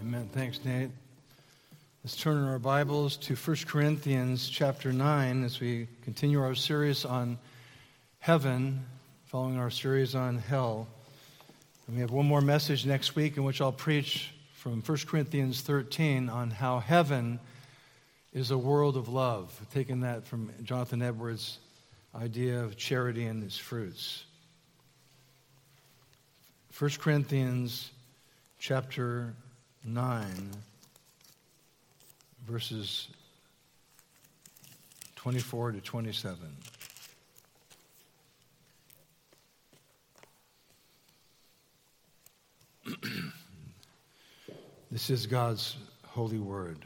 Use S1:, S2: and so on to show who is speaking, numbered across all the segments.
S1: Amen. Thanks, Nate. Let's turn in our Bibles to 1 Corinthians chapter 9 as we continue our series on heaven, following our series on hell. And we have one more message next week in which I'll preach from 1 Corinthians 13 on how heaven is a world of love, taking that from Jonathan Edwards' idea of charity and its fruits. 1 Corinthians chapter 9, verses 24 to 27. This is God's holy word.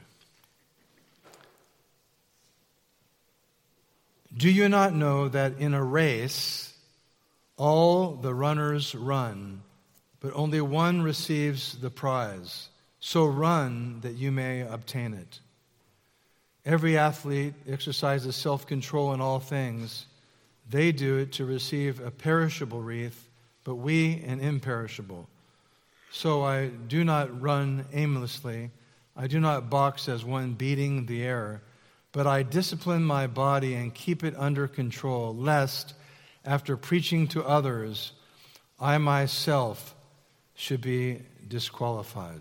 S1: Do you not know that in a race all the runners run, but only one receives the prize? So run that you may obtain it. Every athlete exercises self-control in all things. They do it to receive a perishable wreath, but we an imperishable. So I do not run aimlessly. I do not box as one beating the air, but I discipline my body and keep it under control, lest, after preaching to others, I myself should be disqualified.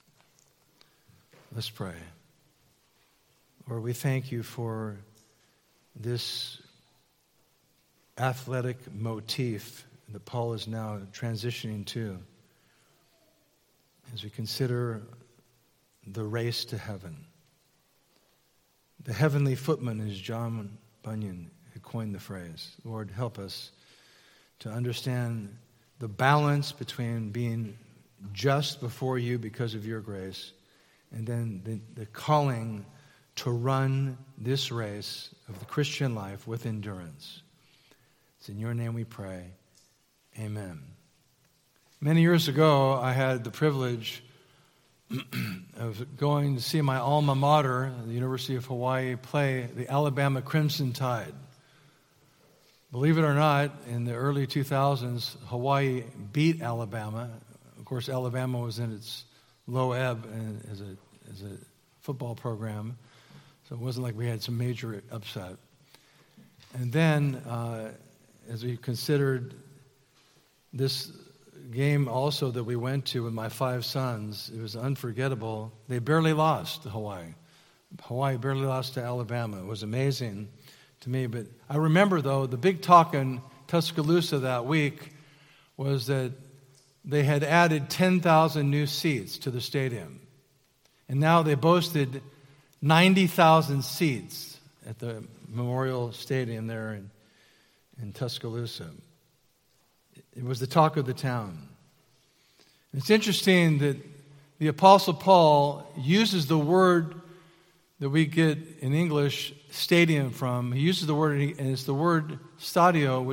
S1: Let's pray. Lord, we thank you for this athletic motif that Paul is now transitioning to as we consider the race to heaven. The heavenly footman, as John Bunyan had coined the phrase. Lord, help us to understand the balance between being just before you because of your grace and then the calling to run this race of the Christian life with endurance. It's in your name we pray. Amen. Many years ago, I had the privilege of going to see my alma mater, the University of Hawaii, play the Alabama Crimson Tide. Believe it or not, in the early 2000s, Hawaii beat Alabama. Of course, Alabama was in its low ebb as a football program, so it wasn't like we had some major upset. And then, as we considered this game also that we went to with my 5 sons, it was unforgettable. They barely lost to Hawaii. Hawaii barely lost to Alabama. It was amazing to me. But I remember, though, the big talk in Tuscaloosa that week was that they had added 10,000 new seats to the stadium. And now they boasted 90,000 seats at the Memorial Stadium there in Tuscaloosa. It was the talk of the town. It's interesting that the Apostle Paul uses the word that we get in English stadium from. He uses the word, and it's the word stadio,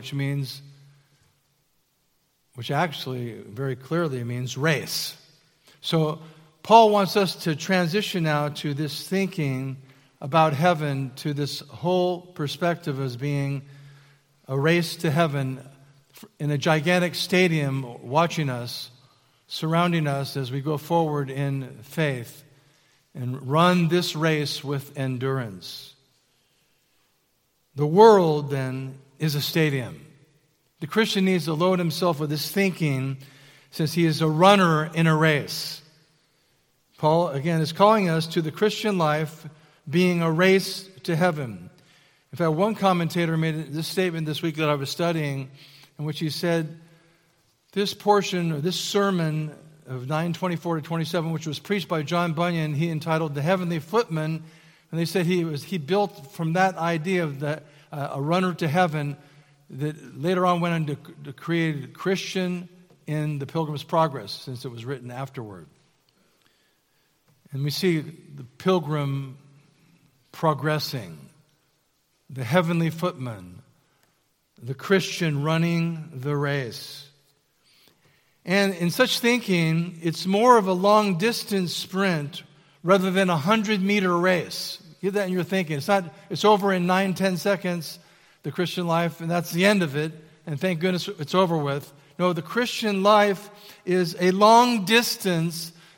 S1: which actually very clearly means race. So Paul wants us to transition now to this thinking about heaven, to this whole perspective as being a race to heaven in a gigantic stadium watching us, surrounding us as we go forward in faith and run this race with endurance. The world, then, is a stadium. The Christian needs to load himself with this thinking since he is a runner in a race. Paul, again, is calling us to the Christian life being a race to heaven. In fact, one commentator made this statement this week that I was studying in which he said, this portion, or this sermon of 9:24 to 27, which was preached by John Bunyan, he entitled The Heavenly Footman, and they said he built from that idea of a runner to heaven that later on went on to create Christian in the Pilgrim's Progress, since it was written afterward. And we see the pilgrim progressing, the heavenly footman, the Christian running the race. And in such thinking, it's more of a long-distance sprint rather than a 100-meter race. Get that in your thinking. It's over in 9-10 seconds, the Christian life, and that's the end of it, and thank goodness it's over with. No, the Christian life is a long distance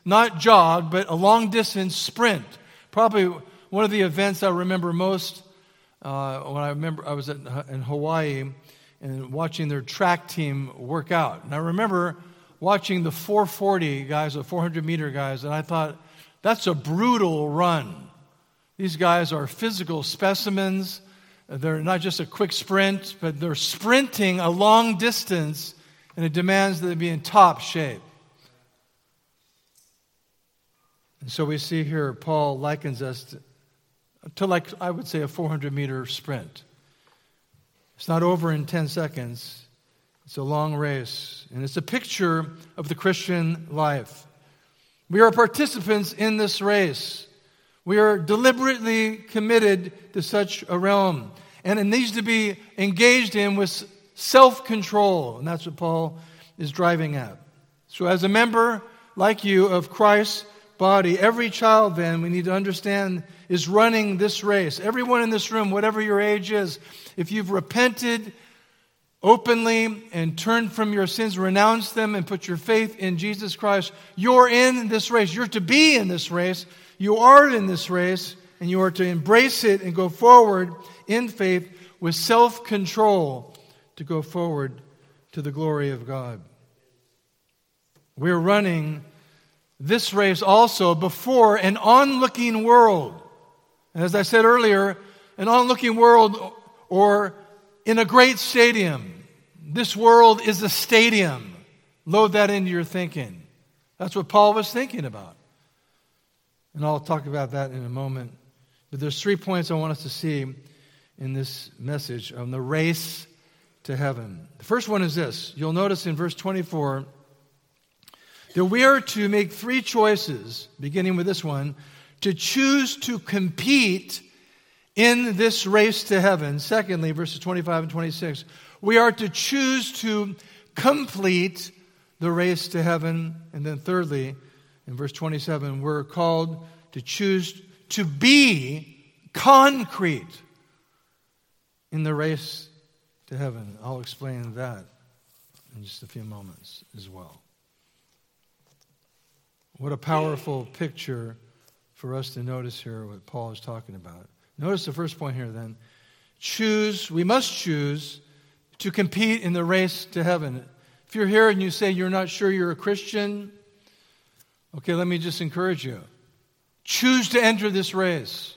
S1: not jog, but a long-distance sprint. Probably one of the events I remember most when I was in Hawaii and watching their track team work out. And I remember watching the 440 guys, the 400-meter guys, and I thought, that's a brutal run. These guys are physical specimens. They're not just a quick sprint, but they're sprinting a long distance, and it demands that they be in top shape. And so we see here, Paul likens us to like, I would say, a 400-meter sprint. It's not over in 10 seconds. It's a long race, and it's a picture of the Christian life. We are participants in this race. We are deliberately committed to such a realm, and it needs to be engaged in with self-control, and that's what Paul is driving at. So as a member, like you, of Christ's body, every child then, we need to understand, is running this race. Everyone in this room, whatever your age is, if you've repented openly and turned from your sins, renounce them, and put your faith in Jesus Christ, you're in this race. You're to be in this race. You are in this race, and you are to embrace it and go forward in faith with self-control to go forward to the glory of God. We're running this race also before an onlooking world. And as I said earlier, an onlooking world or in a great stadium. This world is a stadium. Load that into your thinking. That's what Paul was thinking about. And I'll talk about that in a moment. But there's 3 points I want us to see in this message on the race to heaven. The first one is this. You'll notice in verse 24 that we are to make 3 choices, beginning with this one, to choose to compete in this race to heaven. Secondly, verses 25 and 26, we are to choose to complete the race to heaven. And then thirdly, in verse 27, we're called to choose to be concrete in the race to heaven. I'll explain that in just a few moments as well. What a powerful picture for us to notice here what Paul is talking about. Notice the first point here then. We must choose to compete in the race to heaven. If you're here and you say you're not sure you're a Christian, okay, let me just encourage you. Choose to enter this race.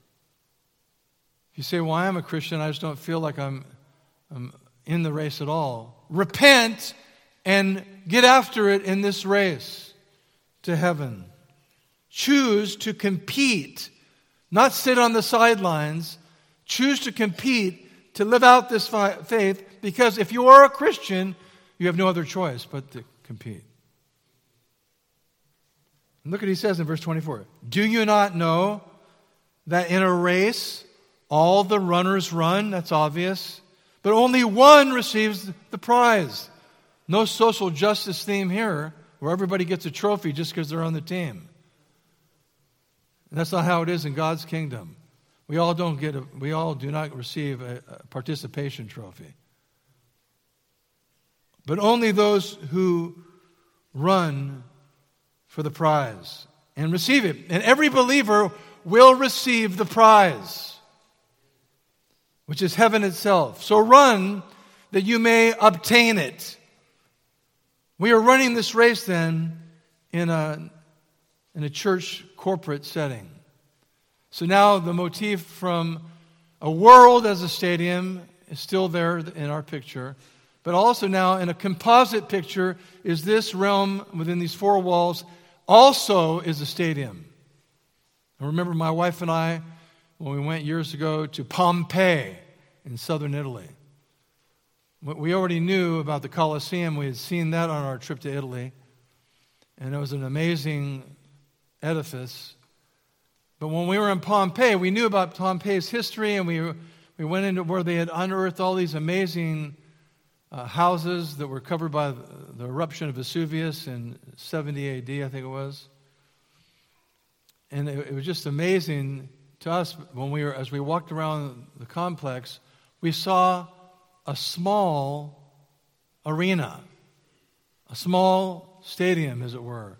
S1: If you say, well, I am a Christian, I just don't feel like I'm in the race at all. Repent and get after it in this race to heaven. Choose to compete, not sit on the sidelines. Choose to compete, to live out this faith, because if you are a Christian, you have no other choice but to compete. And look what he says in verse 24. Do you not know that in a race all the runners run? That's obvious. But only one receives the prize. No social justice theme here, where everybody gets a trophy just because they're on the team. And that's not how it is in God's kingdom. We all do not receive a participation trophy. But only those who run for the prize and receive it. And every believer will receive the prize, which is heaven itself. So run that you may obtain it. We are running this race then in a church corporate setting. So now the motif from a world as a stadium is still there in our picture, but also now in a composite picture is this realm within these 4 walls also is a stadium. I remember my wife and I, when we went years ago to Pompeii in southern Italy. We already knew about the Colosseum. We had seen that on our trip to Italy. And it was an amazing edifice. But when we were in Pompeii, we knew about Pompeii's history, and we went into where they had unearthed all these amazing houses that were covered by the eruption of Vesuvius in 70 AD, I think it was. And it was just amazing to us as we walked around the complex, we saw a small arena, a small stadium, as it were,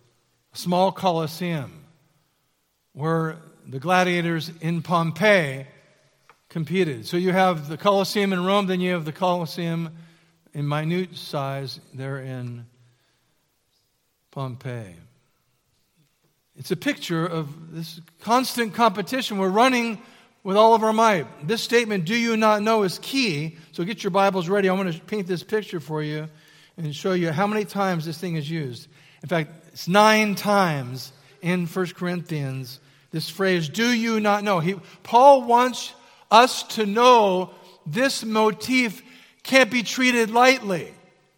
S1: a small Colosseum where the gladiators in Pompeii competed. So you have the Colosseum in Rome, then you have the Colosseum in minute size there in Pompeii. It's a picture of this constant competition. We're running with all of our might. This statement, "do you not know," is key. So get your Bibles ready. I want to paint this picture for you and show you how many times this thing is used. In fact, it's 9 times in 1 Corinthians, this phrase, "do you not know." Paul wants us to know this motif can't be treated lightly.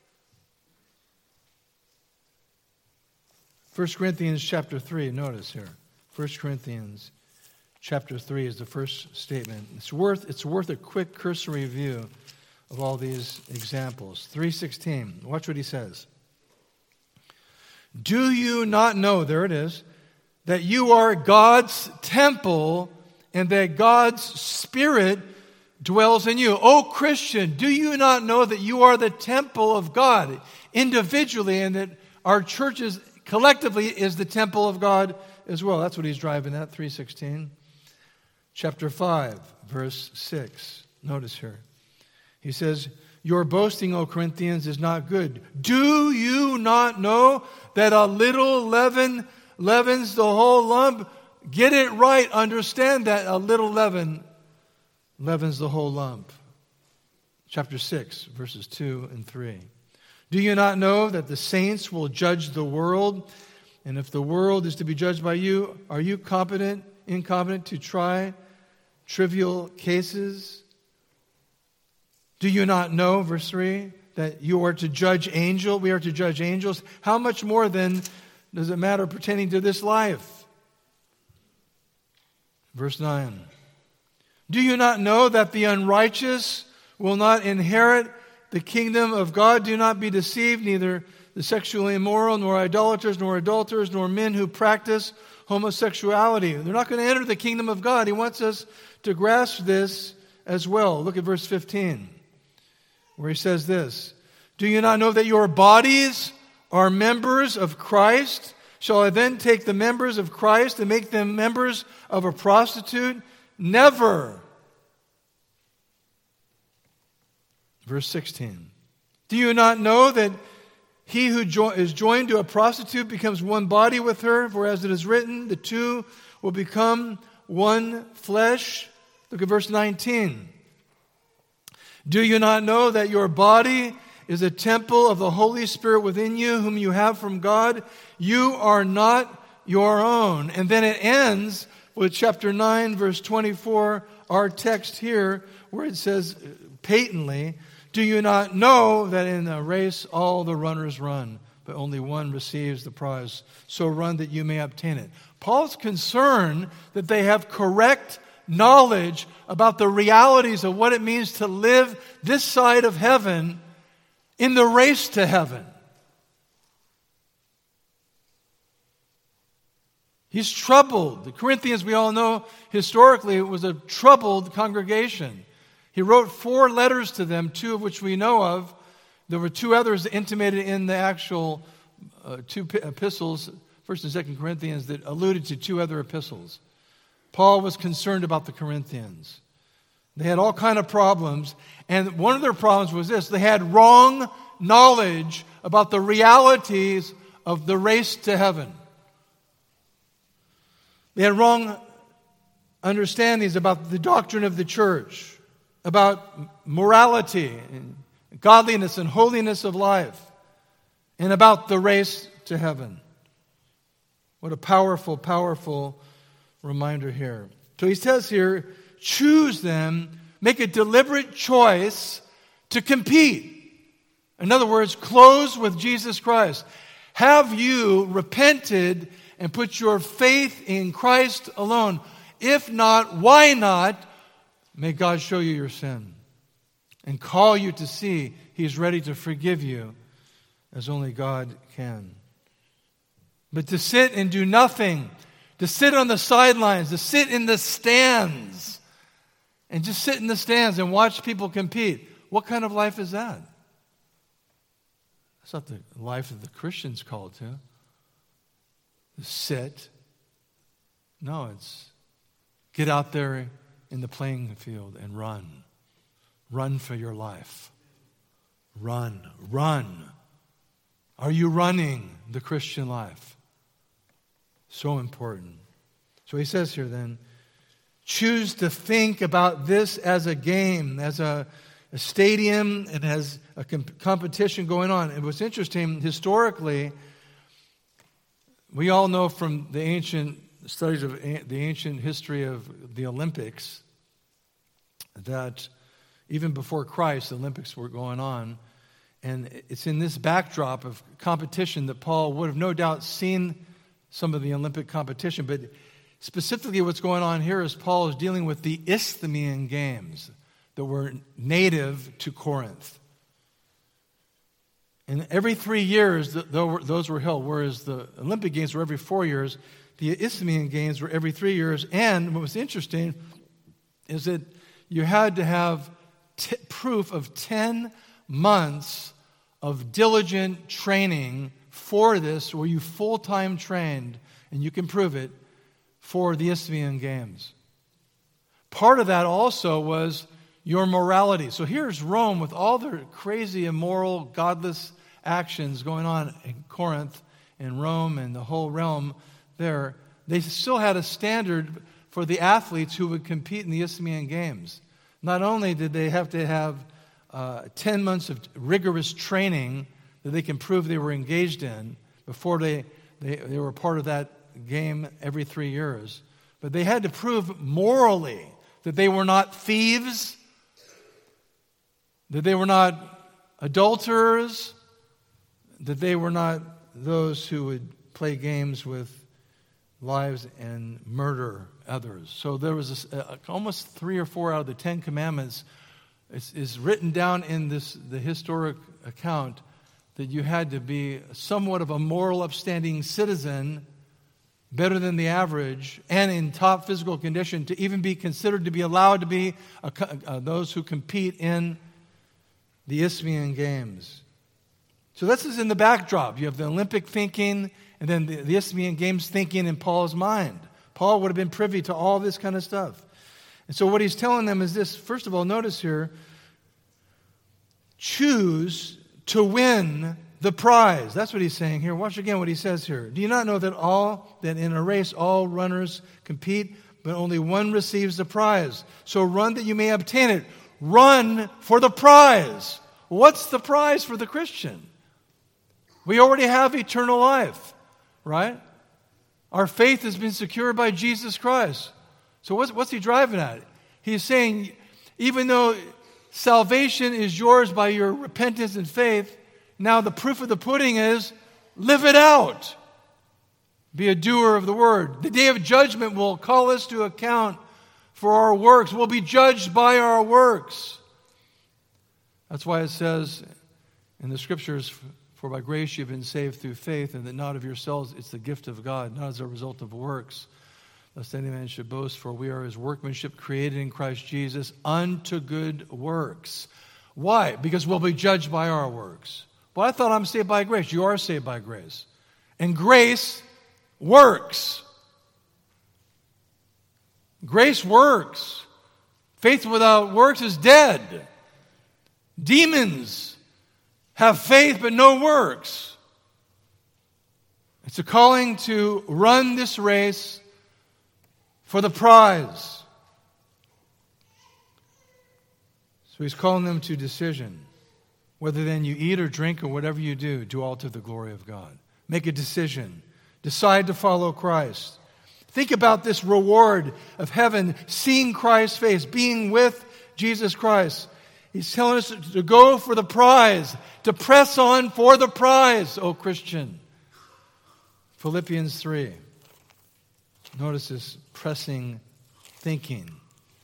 S1: 1 Corinthians chapter 3, notice here. 1 Corinthians chapter 3 is the first statement. It's worth a quick cursory view of all these examples. 3:16, watch what he says. "Do you not know," there it is, "that you are God's temple and that God's Spirit dwells in you?" Oh, Christian, do you not know that you are the temple of God individually and that our churches collectively is the temple of God as well? That's what he's driving at, 3:16. Chapter 5, verse 6. Notice here. He says, "Your boasting, O Corinthians, is not good. Do you not know that a little leaven leavens the whole lump?" Get it right. Understand that a little leaven leavens the whole lump. Chapter 6, verses 2 and 3. "Do you not know that the saints will judge the world? And if the world is to be judged by you, are you incompetent to try trivial cases? Do you not know," verse 3, "that you are to judge angels? We are to judge angels. How much more then does it matter pertaining to this life?" Verse 9. "Do you not know that the unrighteous will not inherit the kingdom of God? Do not be deceived, neither the sexually immoral, nor idolaters, nor adulterers, nor men who practice homosexuality. They're not going to enter the kingdom of God." He wants us to grasp this as well. Look at verse 15, where he says this, "Do you not know that your bodies are members of Christ? Shall I then take the members of Christ and make them members of a prostitute? Never." Verse 16. "Do you not know that he who is joined to a prostitute becomes one body with her? For as it is written, the two will become one flesh." Look at verse 19. "Do you not know that your body is a temple of the Holy Spirit within you, whom you have from God? You are not your own." And then it ends with chapter 9, verse 24, our text here, where it says patently, "Do you not know that in a race all the runners run, but only one receives the prize? So run that you may obtain it." Paul's concerned that they have correct knowledge about the realities of what it means to live this side of heaven in the race to heaven. He's troubled. The Corinthians, we all know, historically, it was a troubled congregation. He wrote 4 letters to them, 2 of which we know of. There were 2 others intimated in the actual 2 epistles, 1 and 2 Corinthians, that alluded to 2 other epistles. Paul was concerned about the Corinthians. They had all kinds of problems, and one of their problems was this: they had wrong knowledge about the realities of the race to heaven. They had wrong understandings about the doctrine of the church, about morality and godliness and holiness of life, and about the race to heaven. What a powerful, powerful reminder here. So he says here, choose them, make a deliberate choice to compete. In other words, close with Jesus Christ. Have you repented and put your faith in Christ alone? If not, why not? May God show you your sin and call you to see He's ready to forgive you as only God can. But to sit and do nothing, to sit on the sidelines, to sit in the stands, and just sit in the stands and watch people compete, what kind of life is that? That's not the life that the Christian's called to. sit. No, it's get out there in the playing field and run. Run for your life. Run. Are you running the Christian life? So important. So he says here then, choose to think about this as a game, as a stadium, and as a competition going on. It was interesting, historically, we all know from the ancient studies of the ancient history of the Olympics that even before Christ, the Olympics were going on. And it's in this backdrop of competition that Paul would have no doubt seen some of the Olympic competition. But specifically what's going on here is Paul is dealing with the Isthmian Games that were native to Corinth. And every 3 years, those were held, whereas the Olympic Games were every 4 years. The Isthmian Games were every 3 years. And what was interesting is that you had to have proof of 10 months of diligent training for this, where you full-time trained, and you can prove it, for the Isthmian Games. Part of that also was your morality. So here's Rome with all their crazy, immoral, godless actions going on in Corinth and Rome and the whole realm there. They still had a standard for the athletes who would compete in the Isthmian Games. Not only did they have to have 10 months of rigorous training that they can prove they were engaged in before they were part of that game every 3 years, but they had to prove morally that they were not thieves, that they were not adulterers, that they were not those who would play games with lives and murder others. So there was almost 3 or 4 out of the 10 commandments is written down in the historic account that you had to be somewhat of a moral, upstanding citizen, better than the average, and in top physical condition to even be considered to be allowed to be those who compete in the Isthmian Games. So this is in the backdrop. You have the Olympic thinking, and then the Isthmian Games thinking in Paul's mind. Paul would have been privy to all this kind of stuff. And so what he's telling them is this. First of all, notice here, choose to win the prize. That's what he's saying here. Watch again what he says here. Do you not know that in a race all runners compete, but only one receives the prize? So run that you may obtain it. Run for the prize. What's the prize for the Christian? We already have eternal life, right? Our faith has been secured by Jesus Christ. So what's he driving at? He's saying, even though salvation is yours by your repentance and faith, now the proof of the pudding is live it out. Be a doer of the word. The day of judgment will call us to account for our works. We'll be judged by our works. That's why it says in the scriptures, for by grace you've been saved through faith, and that not of yourselves, it's the gift of God, not as a result of works, lest any man should boast, for we are his workmanship created in Christ Jesus unto good works. Why? Because we'll be judged by our works. Well, I thought I'm saved by grace. You are saved by grace. And grace works. Grace works. Faith without works is dead. Demons have faith but no works. It's a calling to run this race for the prize. So he's calling them to decision. Whether then you eat or drink or whatever you do all to the glory of God. Make a decision. Decide to follow Christ. Think about this reward of heaven, seeing Christ's face, being with Jesus Christ. He's telling us to go for the prize, to press on for the prize, O Christian. Philippians 3. Notice this pressing thinking.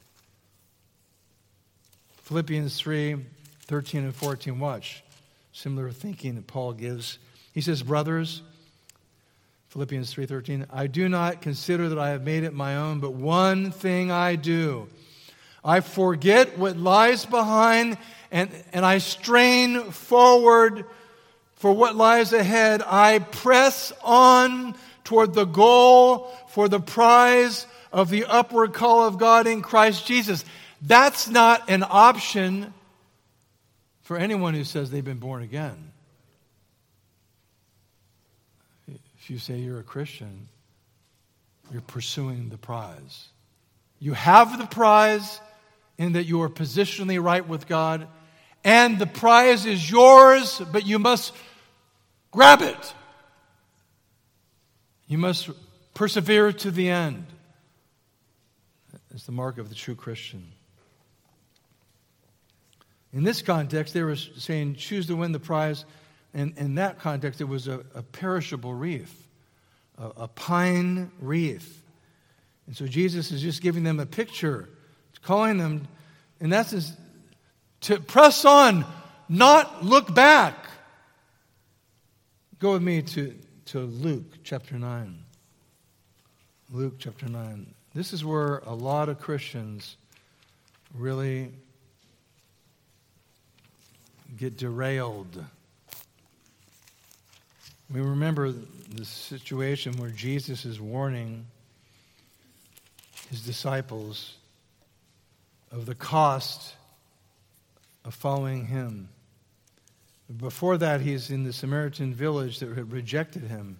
S1: Philippians 3, 13 and 14. Watch. Similar thinking that Paul gives. He says, brothers, Philippians 3:13, I do not consider that I have made it my own, but one thing I do. I forget what lies behind and I strain forward for what lies ahead. I press on toward the goal for the prize of the upward call of God in Christ Jesus. That's not an option for anyone who says they've been born again. If you say you're a Christian, you're pursuing the prize. You have the prize in that you are positionally right with God, and the prize is yours, but you must grab it. You must persevere to the end. That's the mark of the true Christian. In this context, they were saying, choose to win the prize. And in that context, it was a perishable wreath, a pine wreath. And so Jesus is just giving them a picture, calling them, in essence, to press on, not look back. Go with me to Luke chapter 9. Luke chapter 9. This is where a lot of Christians really get derailed. We remember the situation where Jesus is warning his disciples of the cost of following him. Before that, he's in the Samaritan village that had rejected him.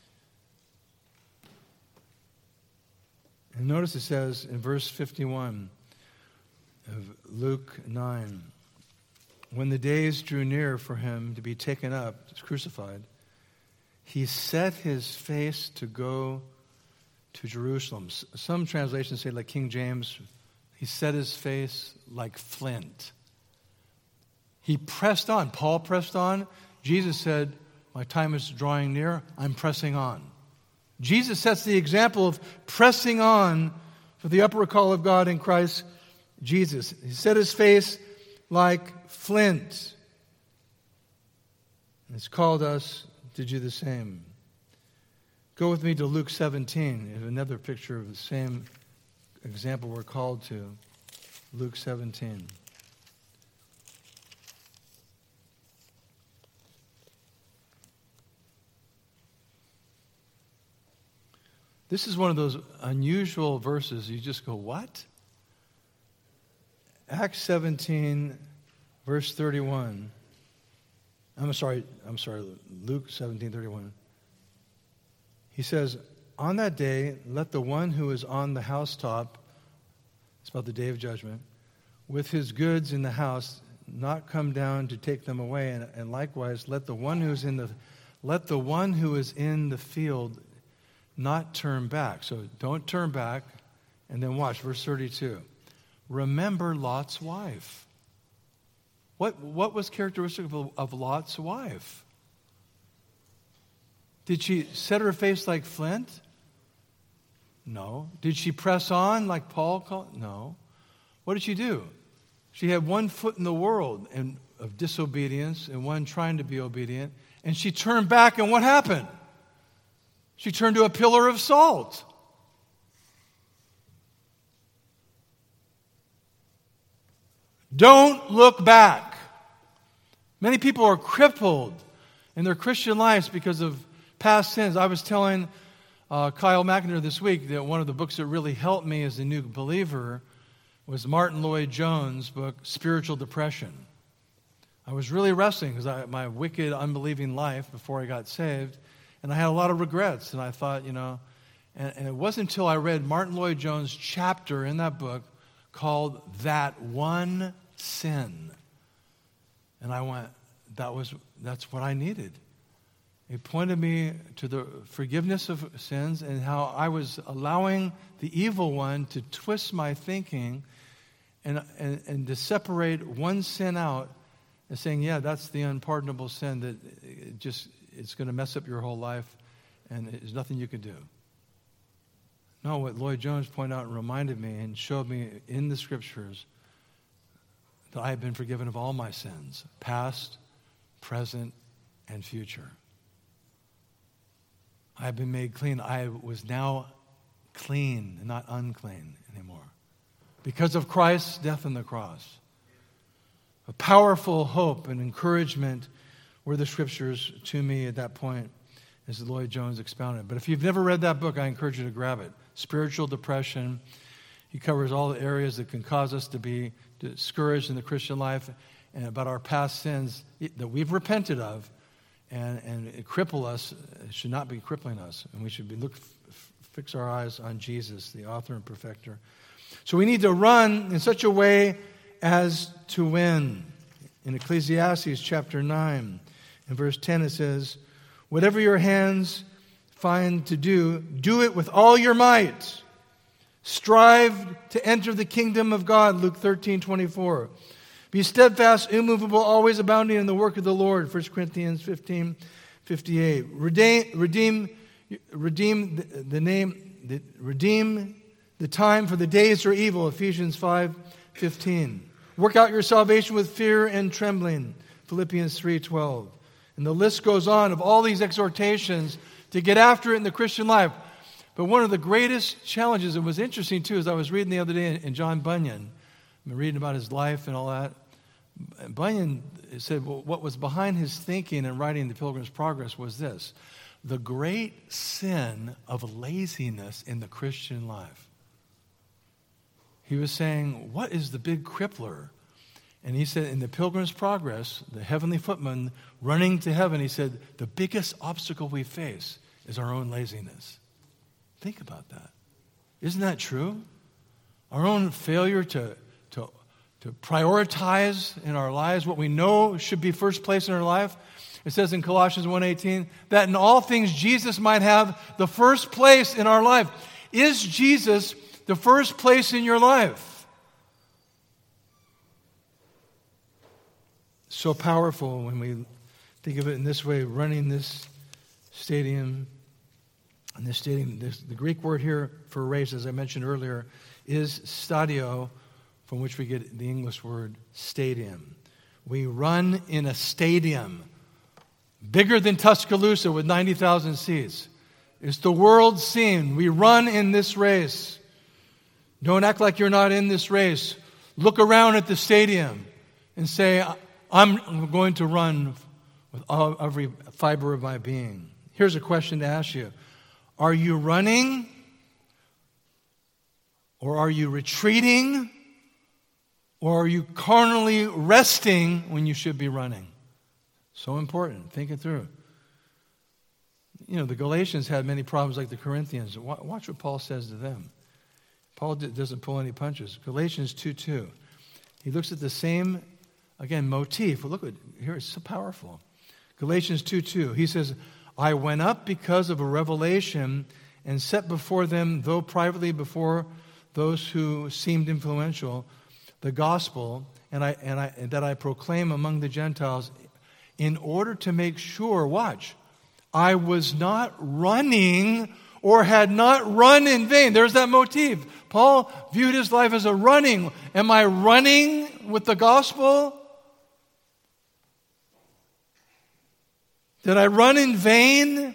S1: And notice it says in verse 51 of Luke 9, when the days drew near for him to be taken up, crucified, he set his face to go to Jerusalem. Some translations say, like King James, he set his face like flint. He pressed on. Paul pressed on. Jesus said, my time is drawing near. I'm pressing on. Jesus sets the example of pressing on for the upward call of God in Christ Jesus. He set his face like flint. It's called us to do the same. Go with me to Luke 17. Another picture of the same example we're called to. Luke 17. This is one of those unusual verses. You just go, what? Acts 17, verse 31. I'm sorry, Luke 17:31. He says, on that day, let the one who is on the housetop, it's about the day of judgment, with his goods in the house, not come down to take them away. And likewise, let the one who is in the field not turn back. So don't turn back. And then watch, verse 32. Remember Lot's wife. What was characteristic of Lot's wife? Did she set her face like flint? No. Did she press on like Paul called? No. What did she do? She had one foot in the world of disobedience and one trying to be obedient. And she turned back, and what happened? She turned to a pillar of salt. Don't look back. Many people are crippled in their Christian lives because of past sins. I was telling Kyle McIntyre this week that one of the books that really helped me as a new believer was Martin Lloyd-Jones' book, Spiritual Depression. I was really wrestling because my wicked, unbelieving life before I got saved, and I had a lot of regrets. And I thought, and it wasn't until I read Martin Lloyd-Jones' chapter in that book called That One Sin. And I went, that's what I needed. It pointed me to the forgiveness of sins and how I was allowing the evil one to twist my thinking and to separate one sin out and saying, yeah, that's the unpardonable sin that it's going to mess up your whole life and there's nothing you can do. No, what Lloyd-Jones pointed out and reminded me and showed me in the Scriptures that I have been forgiven of all my sins, past, present, and future. I have been made clean. I was now clean and not unclean anymore because of Christ's death on the cross. A powerful hope and encouragement were the Scriptures to me at that point. as Lloyd Jones expounded. But if you've never read that book, I encourage you to grab it. Spiritual Depression. He covers all the areas that can cause us to be discouraged in the Christian life and about our past sins that we've repented of and it cripple us. It should not be crippling us. And we should be fix our eyes on Jesus, the author and perfecter. So we need to run in such a way as to win. In Ecclesiastes chapter 9, in verse 10 it says, whatever your hands find to do, do it with all your might. Strive to enter the kingdom of God, Luke 13:24. Be steadfast, immovable, always abounding in the work of the Lord, 1 Corinthians 15:58. Redeem the time, for the days are evil, Ephesians 5:15. Work out your salvation with fear and trembling, Philippians 3:12. And the list goes on of all these exhortations to get after it in the Christian life. But one of the greatest challenges, and was interesting too, as I was reading the other day in John Bunyan, I'm reading about his life and all that. Bunyan said, well, what was behind his thinking and writing The Pilgrim's Progress was this: the great sin of laziness in the Christian life. He was saying, what is the big crippler? And he said, in The Pilgrim's Progress, the heavenly footman running to heaven, he said, the biggest obstacle we face is our own laziness. Think about that. Isn't that true? Our own failure to prioritize in our lives what we know should be first place in our life. It says in Colossians 1:18 that in all things Jesus might have the first place in our life. Is Jesus the first place in your life? So powerful when we think of it in this way, running this stadium. And the Greek word here for race, as I mentioned earlier, is stadio, from which we get the English word stadium. We run in a stadium bigger than Tuscaloosa with 90,000 seats. It's the world scene. We run in this race. Don't act like you're not in this race. Look around at the stadium and say, I'm going to run with every fiber of my being. Here's a question to ask you. Are you running? Or are you retreating? Or are you carnally resting when you should be running? So important. Think it through. You know, the Galatians had many problems like the Corinthians. Watch what Paul says to them. Paul doesn't pull any punches. Galatians 2:2. He looks at the same, again, motif. Well, look at here, it's so powerful. Galatians 2:2. He says, I went up because of a revelation and set before them, though privately before those who seemed influential, the gospel, and that I proclaim among the Gentiles, in order to make sure, watch, I was not running or had not run in vain. There's that motif. Paul viewed his life as a running. Am I running with the gospel? Did I run in vain?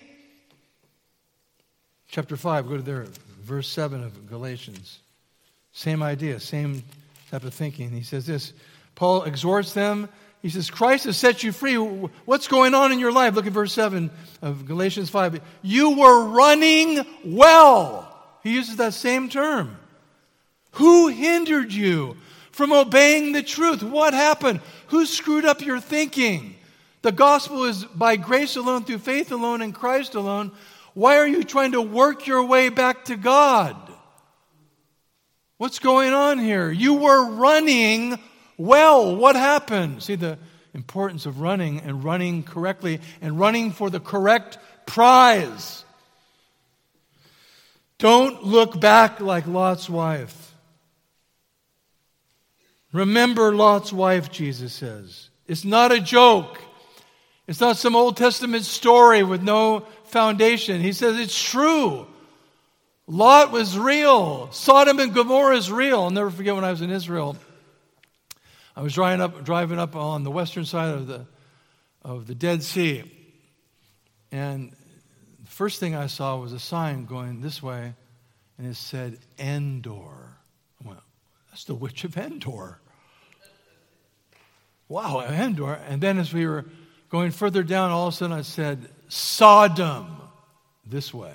S1: Chapter 5, go to there, verse 7 of Galatians. Same idea, same type of thinking. He says this, Paul exhorts them. He says, Christ has set you free. What's going on in your life? Look at verse 7 of Galatians 5. You were running well. He uses that same term. Who hindered you from obeying the truth? What happened? Who screwed up your thinking? The gospel is by grace alone, through faith alone, in Christ alone. Why are you trying to work your way back to God? What's going on here? You were running well. What happened? See the importance of running and running correctly and running for the correct prize. Don't look back like Lot's wife. Remember Lot's wife, Jesus says. It's not a joke. It's not some Old Testament story with no foundation. He says it's true. Lot was real. Sodom and Gomorrah is real. I'll never forget when I was in Israel. I was driving up on the western side of the Dead Sea. And the first thing I saw was a sign going this way, and it said Endor. I went, that's the witch of Endor. Wow, Endor. And then as we were going further down, all of a sudden I said, Sodom this way.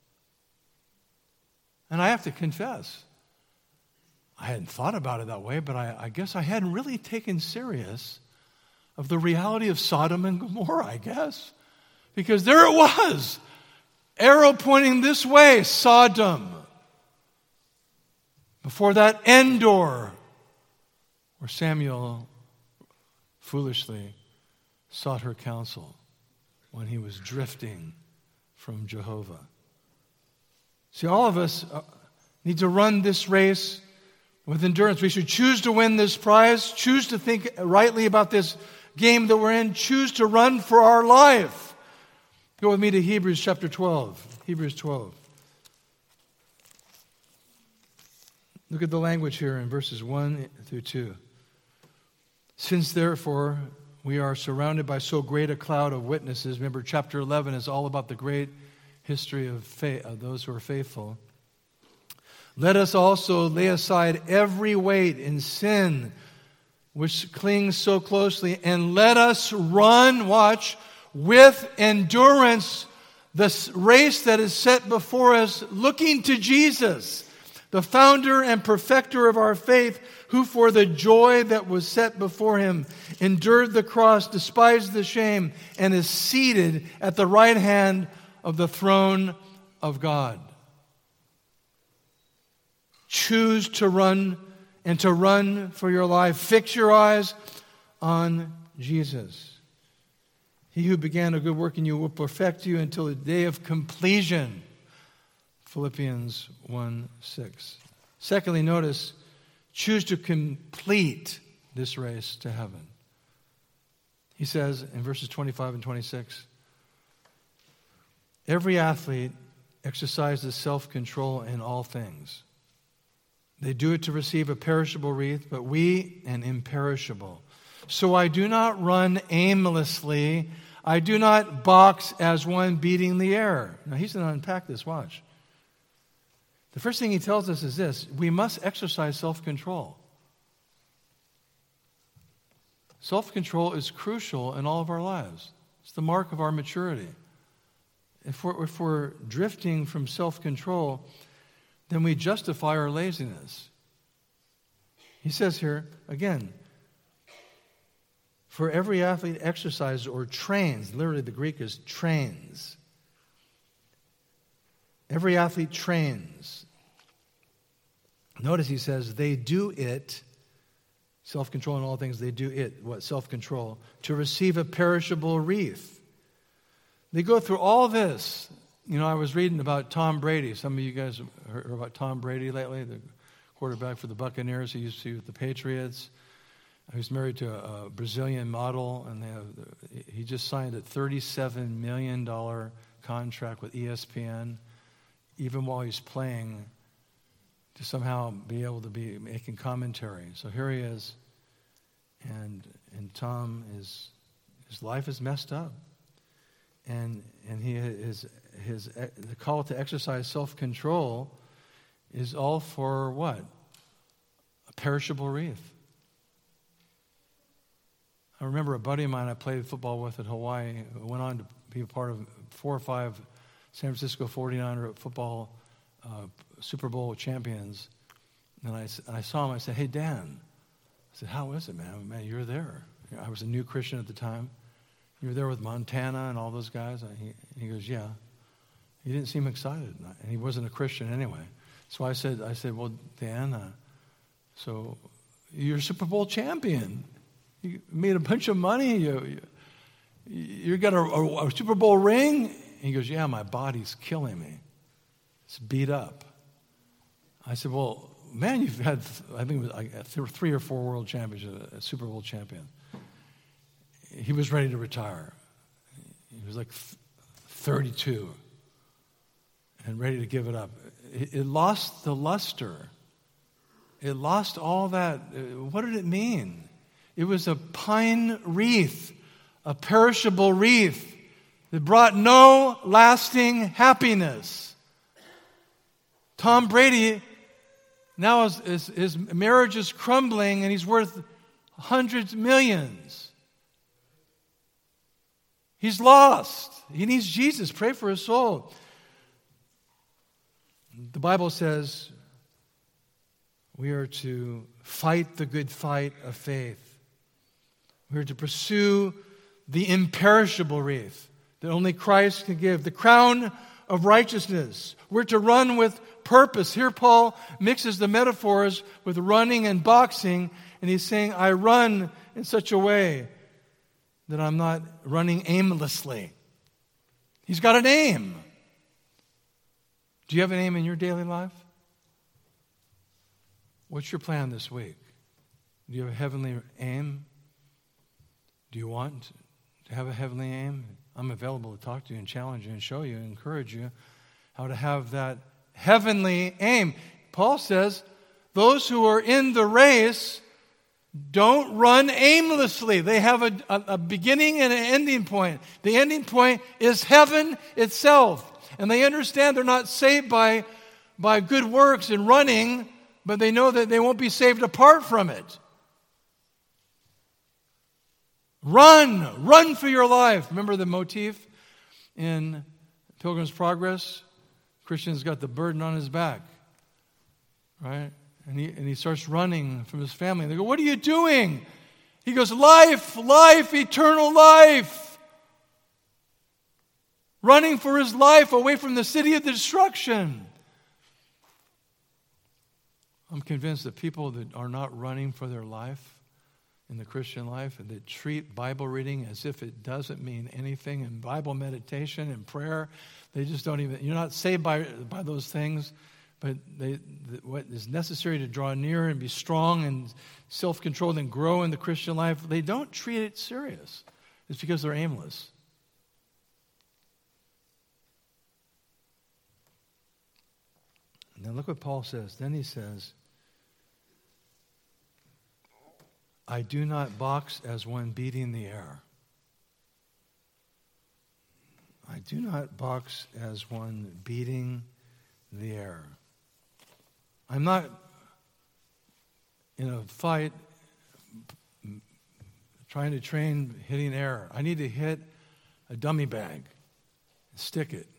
S1: And I have to confess, I hadn't thought about it that way, but I guess I hadn't really taken serious of the reality of Sodom and Gomorrah, I guess. Because there it was, arrow pointing this way, Sodom. Before that, Endor, where Samuel foolishly sought her counsel when he was drifting from Jehovah. See, all of us need to run this race with endurance. We should choose to win this prize, choose to think rightly about this game that we're in, choose to run for our life. Go with me to Hebrews chapter 12. Hebrews 12. Look at the language here in verses 1 through 2. Since therefore we are surrounded by so great a cloud of witnesses. Remember, chapter 11 is all about the great history of faith, of those who are faithful. Let us also lay aside every weight and sin which clings so closely, and let us run, watch, with endurance the race that is set before us, looking to Jesus, the founder and perfecter of our faith, who for the joy that was set before him endured the cross, despised the shame, and is seated at the right hand of the throne of God. Choose to run and to run for your life. Fix your eyes on Jesus. He who began a good work in you will perfect you until the day of completion. Philippians 1:6. Secondly, notice, choose to complete this race to heaven. He says in verses 25 and 26, every athlete exercises self-control in all things. They do it to receive a perishable wreath, but we an imperishable. So I do not run aimlessly. I do not box as one beating the air. Now he's going to unpack this, watch. The first thing he tells us is this: we must exercise self-control. Self-control is crucial in all of our lives. It's the mark of our maturity. If we're drifting from self-control, then we justify our laziness. He says here, again, for every athlete exercises or trains, literally the Greek is trains. Every athlete trains. Notice he says they do it, self-control in all things, they do it, what? Self-control, to receive a perishable wreath. They go through all this. You know, I was reading about Tom Brady. Some of you guys have heard about Tom Brady lately, the quarterback for the Buccaneers. He used to be with the Patriots. He was married to a Brazilian model, and he just signed a $37 million contract with ESPN, even while he's playing, to somehow be able to be making commentary. So here he is, and Tom, his life is messed up. And the call to exercise self-control is all for what? A perishable wreath. I remember a buddy of mine I played football with at Hawaii who went on to be a part of 4 or 5 San Francisco 49er football Super Bowl champions. And I saw him. I said, "Hey, Dan." I said, "How is it, man? Man, you're there." I was a new Christian at the time. You were there with Montana and all those guys? He goes, "Yeah." He didn't seem excited, and he wasn't a Christian anyway. So I said, "Well, Dan, so you're a Super Bowl champion. You made a bunch of money. You got a Super Bowl ring?" And he goes, "Yeah, my body's killing me. It's beat up." I said, "Well, man, you've had, I think it was like 3 or 4 world championships, a Super Bowl champion." He was ready to retire. He was like 32 and ready to give it up. It lost the luster. It lost all that. What did it mean? It was a pine wreath, a perishable wreath that brought no lasting happiness. Tom Brady, now his marriage is crumbling and he's worth hundreds of millions. He's lost. He needs Jesus. Pray for his soul. The Bible says we are to fight the good fight of faith. We are to pursue the imperishable wreath that only Christ can give, the crown of righteousness. We're to run with purpose. Here Paul mixes the metaphors with running and boxing, and he's saying, I run in such a way that I'm not running aimlessly. He's got an aim. Do you have an aim in your daily life? What's your plan this week? Do you have a heavenly aim? Do you want to have a heavenly aim? I'm available to talk to you and challenge you and show you and encourage you how to have that heavenly aim. Paul says, those who are in the race don't run aimlessly. They have a beginning and an ending point. The ending point is heaven itself. And they understand they're not saved by good works and running, but they know that they won't be saved apart from it. Run for your life. Remember the motif in Pilgrim's Progress? Christian's got the burden on his back, right? And he starts running from his family. They go, what are you doing? He goes, life, eternal life. Running for his life away from the city of destruction. I'm convinced that people that are not running for their life in the Christian life and that treat Bible reading as if it doesn't mean anything, and Bible meditation and prayer, they just don't even, you're not saved by those things, but what is necessary to draw near and be strong and self-controlled and grow in the Christian life, they don't treat it serious. It's because they're aimless. And then look what Paul says. Then he says, I do not box as one beating the air. I do not box as one beating the air. I'm not in a fight trying to train hitting air. I need to hit a dummy bag and stick it.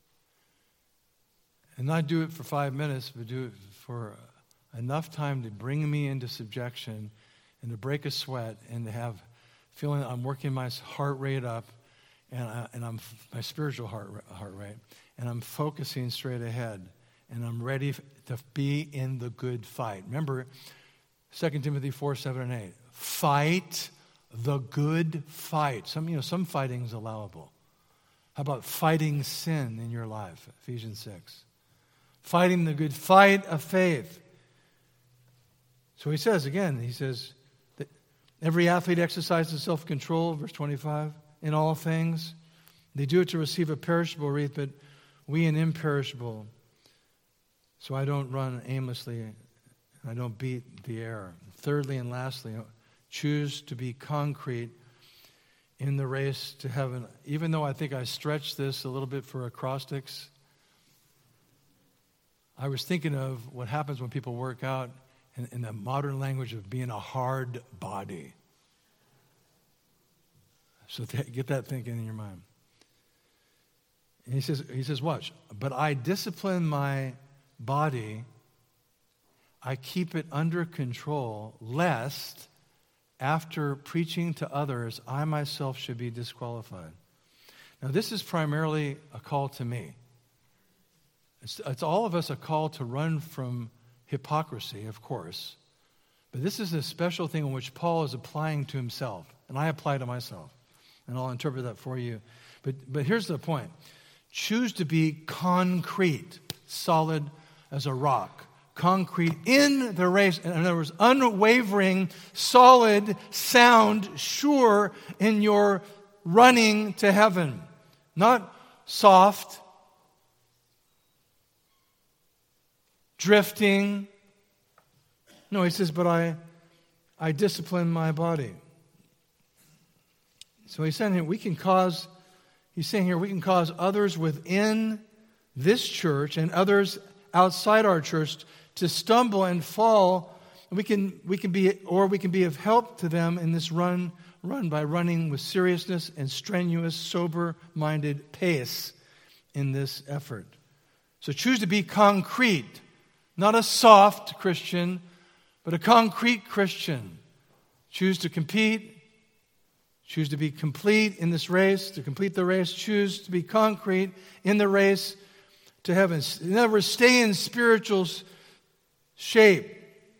S1: And not do it for 5 minutes, but do it for enough time to bring me into subjection and to break a sweat and to have feeling that I'm working my heart rate up and I'm my spiritual heart rate, and I'm focusing straight ahead, and I'm ready to be in the good fight. Remember 2 Timothy 4, 7, and 8. Fight the good fight. Some fighting is allowable. How about fighting sin in your life? Ephesians 6. Fighting the good fight of faith. So he says, that every athlete exercises self-control, verse 25, in all things. They do it to receive a perishable wreath, but we an imperishable. So I don't run aimlessly. I don't beat the air. Thirdly and lastly, choose to be concrete in the race to heaven. Even though I think I stretched this a little bit for acrostics, I was thinking of what happens when people work out in the modern language of being a hard body. So get that thinking in your mind. And he says, watch. But I discipline my body. I keep it under control, lest after preaching to others, I myself should be disqualified. Now, this is primarily a call to me. It's all of us a call to run from hypocrisy, of course. But this is a special thing in which Paul is applying to himself, and I apply to myself. And I'll interpret that for you. But here's the point. Choose to be concrete, solid as a rock. Concrete in the race. In other words, unwavering, solid, sound, sure in your running to heaven. Not soft, drifting. No, he says, but I discipline my body. So he's saying here we can cause others within this church and others outside our church to stumble and fall. We can be of help to them in this run run by running with seriousness and strenuous, sober-minded pace in this effort. So choose to be concrete, not a soft Christian, but a concrete Christian. Choose to compete. Choose to be complete in this race, to complete the race. Choose to be concrete in the race to heaven. In other words, stay in spiritual shape.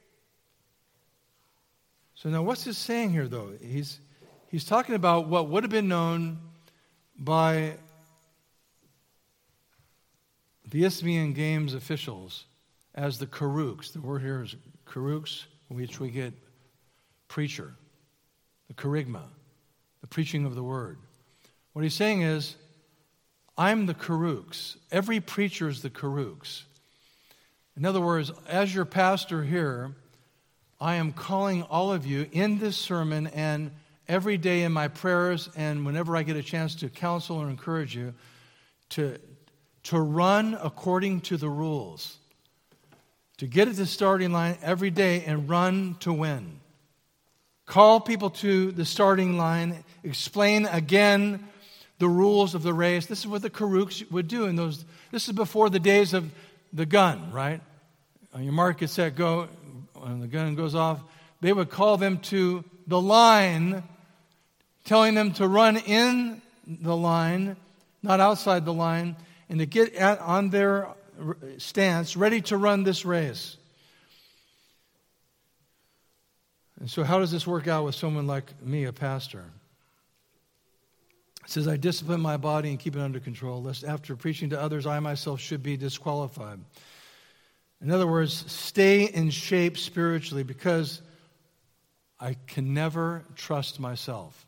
S1: So now what's this saying here, though? He's talking about what would have been known by the Isthmian Games officials as the Karuks. The word here is Karuks, which we get preacher, the kerygma, the preaching of the word. What he's saying is, I'm the Karuks. Every preacher is the Karuks. In other words, as your pastor here, I am calling all of you in this sermon and every day in my prayers and whenever I get a chance to counsel or encourage you to run according to the rules. To get at the starting line every day and run to win. Call people to the starting line. Explain again the rules of the race. This is what the Karuks would do in those. This is before the days of the gun, right? On your mark, get set, go. When the gun goes off, they would call them to the line, telling them to run in the line, not outside the line, and to get on their stance, ready to run this race. And so how does this work out with someone like me, a pastor? It says, I discipline my body and keep it under control, lest after preaching to others, I myself should be disqualified. In other words, stay in shape spiritually because I can never trust myself.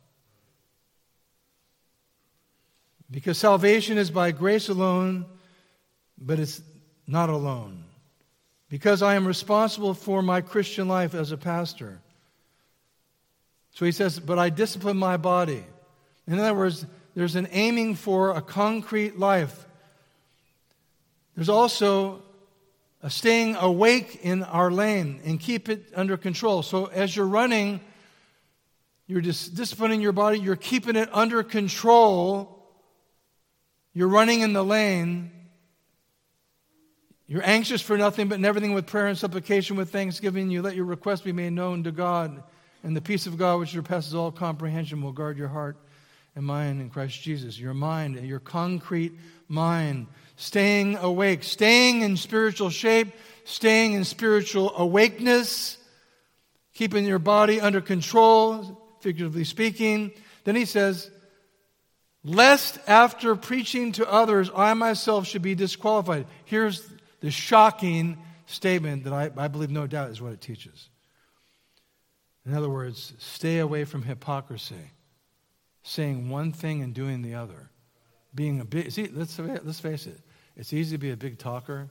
S1: Because salvation is by grace alone, but it's not alone. Because I am responsible for my Christian life as a pastor. So he says, but I discipline my body. In other words, there's an aiming for a concrete life. There's also a staying awake in our lane and keep it under control. So as you're running, you're disciplining your body, you're keeping it under control. You're running in the lane. You're anxious for nothing, but in everything with prayer and supplication with thanksgiving, you let your requests be made known to God. And the peace of God, which surpasses all comprehension, will guard your heart and mind in Christ Jesus. Your mind, your concrete mind. Staying awake, staying in spiritual shape, staying in spiritual awakeness, keeping your body under control, figuratively speaking. Then he says, lest after preaching to others, I myself should be disqualified. Here's the shocking statement that I believe no doubt is what it teaches. In other words, stay away from hypocrisy. Saying one thing and doing the other. Being a big, see, let's face it. It's easy to be a big talker.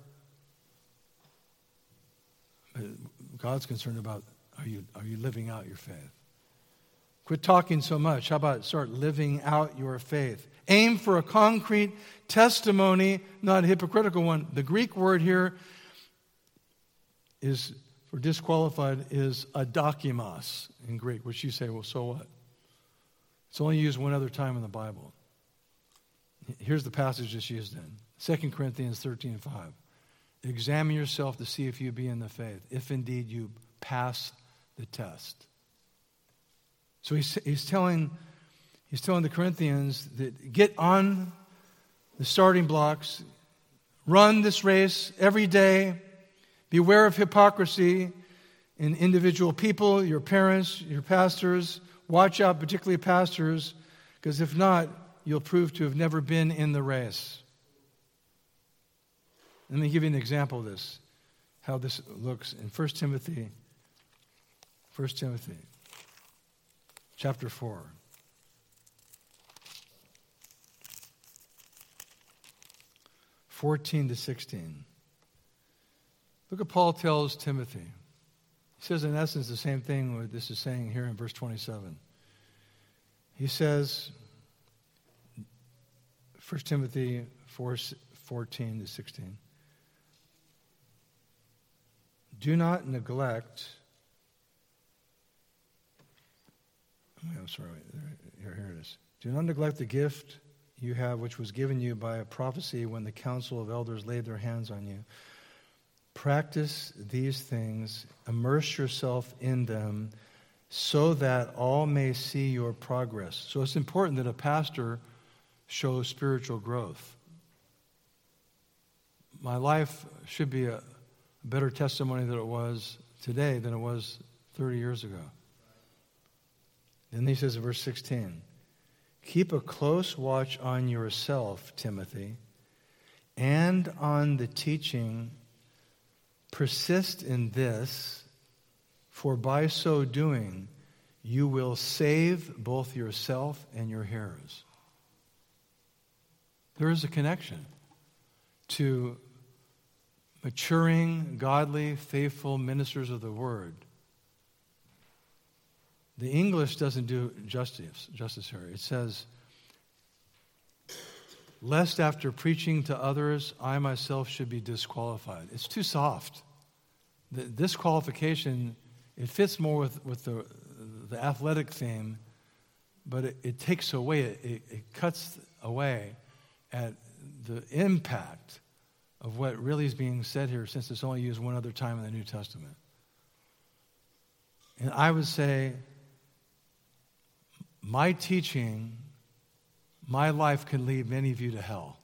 S1: But God's concerned about, are you living out your faith? Quit talking so much. How about start living out your faith? Aim for a concrete testimony, not a hypocritical one. The Greek word here is, for disqualified, is adokimos in Greek, which you say, well, so what? It's only used one other time in the Bible. Here's the passage it's used in. 2 Corinthians 13:5. Examine yourself to see if you be in the faith, if indeed you pass the test. So he's telling the Corinthians that get on the starting blocks, run this race every day, beware of hypocrisy in individual people, your parents, your pastors. Watch out, particularly pastors, because if not, you'll prove to have never been in the race. Let me give you an example of this, how this looks in 1 Timothy chapter 4. (14 to 16). Look what Paul tells Timothy. He says, in essence, the same thing what this is saying here in verse 27. He says, 1 Timothy 4:14 to 16, do not neglect I'm sorry. Here it is. Do not neglect the gift you have, which was given you by a prophecy when the council of elders laid their hands on you. Practice these things, immerse yourself in them, so that all may see your progress. So it's important that a pastor shows spiritual growth. My life should be a better testimony than it was today than it was 30 years ago. Then he says in verse 16, keep a close watch on yourself, Timothy, and on the teaching. Persist in this, for by so doing, you will save both yourself and your hearers. There is a connection to maturing, godly, faithful ministers of the word. The English doesn't do justice here. It says, lest after preaching to others, I myself should be disqualified. It's too soft. The disqualification, it fits more with the athletic theme, but it takes away, it cuts away at the impact of what really is being said here, since it's only used one other time in the New Testament. And I would say, my teaching, my life can lead many of you to hell.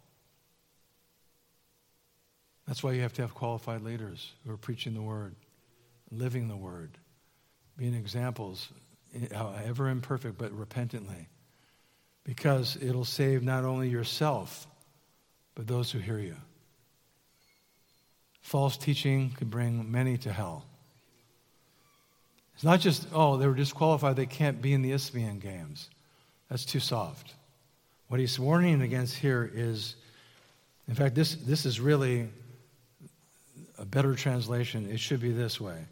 S1: That's why you have to have qualified leaders who are preaching the word, living the word, being examples, ever imperfect, but repentantly. Because it'll save not only yourself, but those who hear you. False teaching could bring many to hell. It's not just, they were disqualified, they can't be in the Isthmian Games. That's too soft. What he's warning against here is, in fact, this is really a better translation. It should be this way.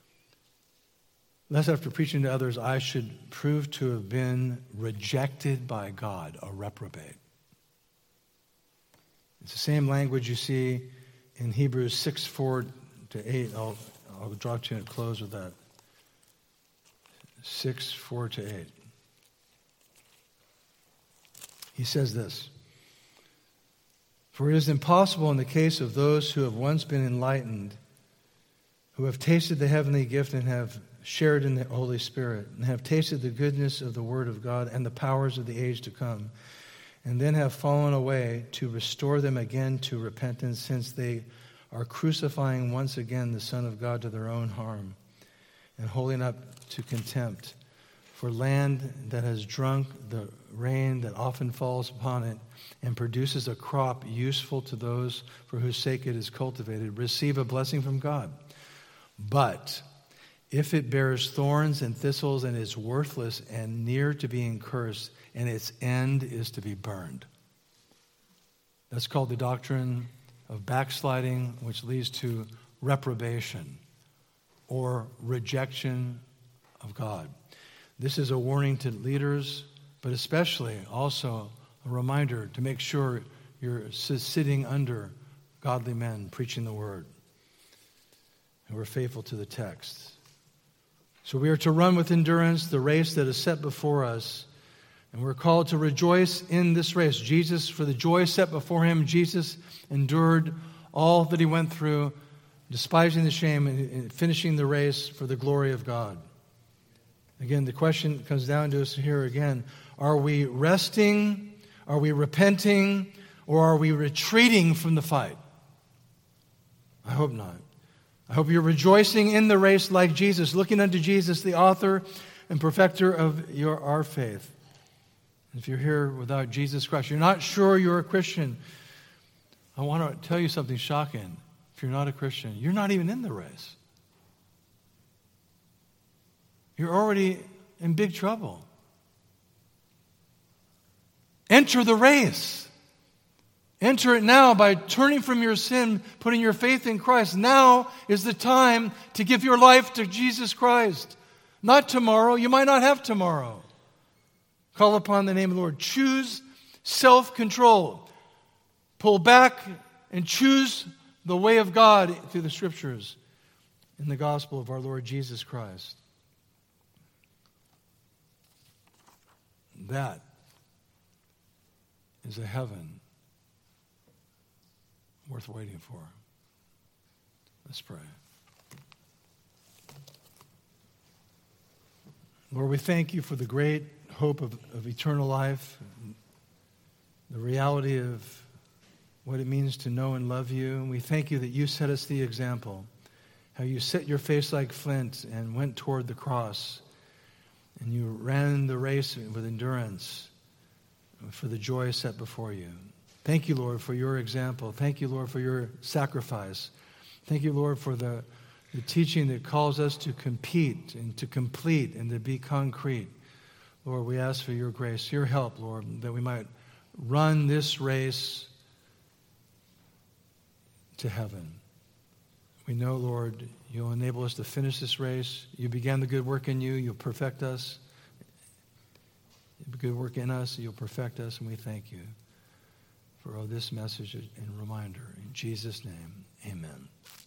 S1: Lest after preaching to others, I should prove to have been rejected by God, a reprobate. It's the same language you see in Hebrews 6:4-8. I'll draw to a close with that. 6:4-8. He says this, for it is impossible in the case of those who have once been enlightened, who have tasted the heavenly gift and have shared in the Holy Spirit, and have tasted the goodness of the Word of God and the powers of the age to come, and then have fallen away, to restore them again to repentance, since they are crucifying once again the Son of God to their own harm, and holding up to contempt for land that has drunk the rain that often falls upon it and produces a crop useful to those for whose sake it is cultivated, receive a blessing from God. But if it bears thorns and thistles and is worthless and near to being cursed, and its end is to be burned. That's called the doctrine of backsliding, which leads to reprobation or rejection of God. This is a warning to leaders, but especially also a reminder to make sure you're sitting under godly men preaching the word, and we're faithful to the text. So we are to run with endurance the race that is set before us, and we're called to rejoice in this race. Jesus, for the joy set before him, Jesus endured all that he went through, despising the shame and finishing the race for the glory of God. Again, the question comes down to us here again. Are we resting? Are we repenting? Or are we retreating from the fight? I hope not. I hope you're rejoicing in the race like Jesus, looking unto Jesus, the author and perfecter of our faith. If you're here without Jesus Christ, you're not sure you're a Christian, I want to tell you something shocking. If you're not a Christian, you're not even in the race. You're already in big trouble. Enter the race. Enter it now by turning from your sin, putting your faith in Christ. Now is the time to give your life to Jesus Christ. Not tomorrow. You might not have tomorrow. Call upon the name of the Lord. Choose self-control. Pull back and choose the way of God through the Scriptures in the gospel of our Lord Jesus Christ. That is a heaven worth waiting for. Let's pray. Lord, we thank you for the great hope of eternal life, the reality of what it means to know and love you. And we thank you that you set us the example, how you set your face like flint and went toward the cross, and you ran the race with endurance for the joy set before you. Thank you, Lord, for your example. Thank you, Lord, for your sacrifice. Thank you, Lord, for the teaching that calls us to compete and to complete and to be concrete. Lord, we ask for your grace, your help, Lord, that we might run this race to heaven. We know, Lord, you'll enable us to finish this race. You began the good work in you. You'll perfect us. The good work in us, you'll perfect us, and we thank you for this message and reminder. In Jesus' name, amen.